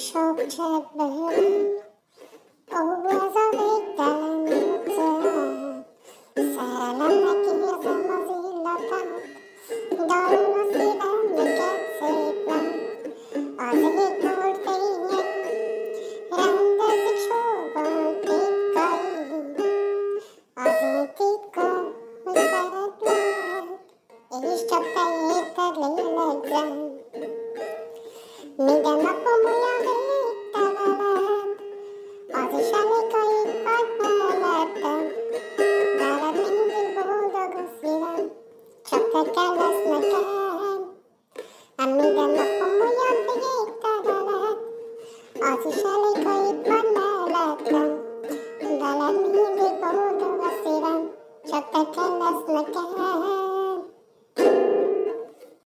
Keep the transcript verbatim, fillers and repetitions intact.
sok cseppből, ó, ez a végtelen óceán. Szerelemnek érzem az illatát, dalul a szívem, neked szép láng. Az égtól fények, rendezik sorban titkaim. Az én titkom, hogy szeretlek, és csak te érted lélegzem. Minden napom olyan végtelen, az is elég, ha itt vagy mellettem. Veled mindig boldog a szívem, csak te kellesz nekem. Ám minden napom olyan végtelen, az is elég,